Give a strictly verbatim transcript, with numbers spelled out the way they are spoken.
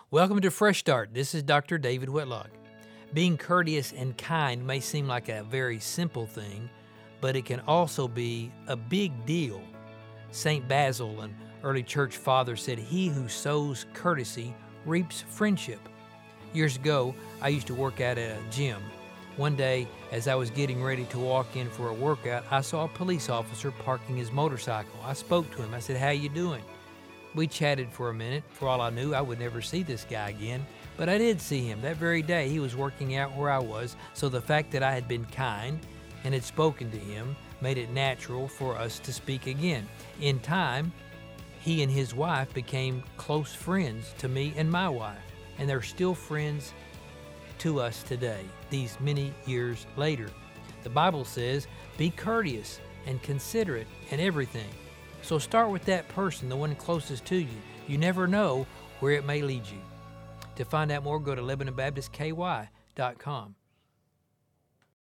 Welcome to Fresh Start. This is Doctor David Whitlock. Being courteous and kind may seem like a very simple thing, but it can also be a big deal. Saint Basil, an early church father, said, "He who sows courtesy reaps friendship." Years ago, I used to work out at a gym. One day, as I was getting ready to walk in for a workout, I saw a police officer parking his motorcycle. I spoke to him. I said, "How you doing?" We chatted for a minute. For all I knew, I would never see this guy again. But I did see him. That very day, he was working out where I was, so the fact that I had been kind and had spoken to him made it natural for us to speak again. In time, he and his wife became close friends to me and my wife, and they're still friends to us today, these many years later. The Bible says, be courteous and considerate in everything. So start with that person, the one closest to you. You never know where it may lead you. To find out more, go to Lebanon Baptist K Y dot com.